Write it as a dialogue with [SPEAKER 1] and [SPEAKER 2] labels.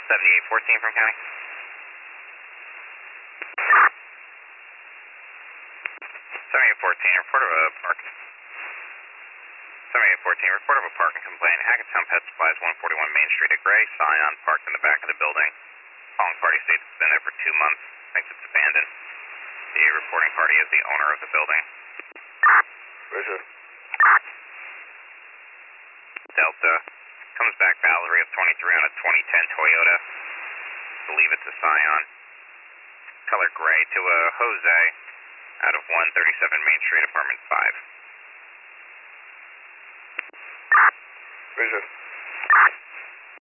[SPEAKER 1] 7814 from county. 7814, report of a park. 7814, report of a parking complaint. Hackettstown Pet Supplies, 141 Main Street. A gray Scion parked in the back of the building. Calling party states it's been there for 2 months. Thinks it's abandoned. The reporting party is the owner of the building.
[SPEAKER 2] Roger.
[SPEAKER 1] Delta. Comes back Valerie of 23 on a 2010 Toyota. Believe it's a Scion. Color gray to a Jose out of 137 Main Street, apartment 5.
[SPEAKER 2] Roger.